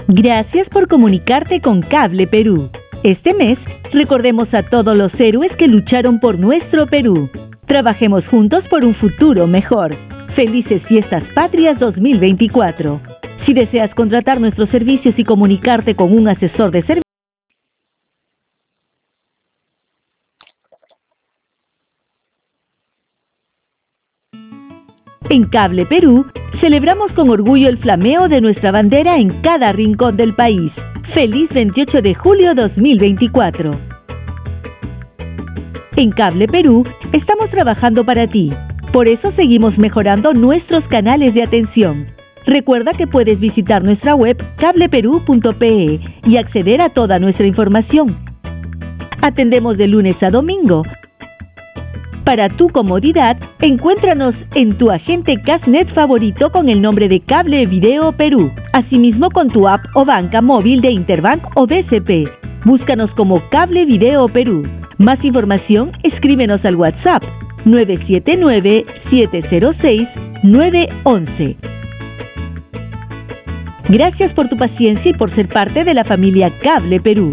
Gracias por comunicarte con Cable Perú. Este mes, recordemos a todos los héroes que lucharon por nuestro Perú. Trabajemos juntos por un futuro mejor. Felices Fiestas Patrias 2024. Si deseas contratar nuestros servicios y comunicarte con un asesor de servicio, en Cable Perú, celebramos con orgullo el flameo de nuestra bandera en cada rincón del país. ¡Feliz 28 de julio 2024! En Cable Perú, estamos trabajando para ti. Por eso seguimos mejorando nuestros canales de atención. Recuerda que puedes visitar nuestra web cableperú.pe y acceder a toda nuestra información. Atendemos de lunes a domingo. Para tu comodidad, encuéntranos en tu agente Castnet favorito con el nombre de Cable Video Perú. Asimismo con tu app o banca móvil de Interbank o BCP. Búscanos como Cable Video Perú. Más información, escríbenos al WhatsApp 979-706-911. Gracias por tu paciencia y por ser parte de la familia Cable Perú.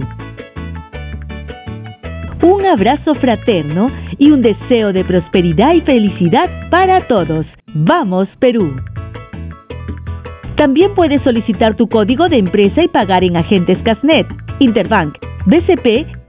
Un abrazo fraterno y un deseo de prosperidad y felicidad para todos. ¡Vamos, Perú! También puedes solicitar tu código de empresa y pagar en agentes Castnet, Interbank, BCP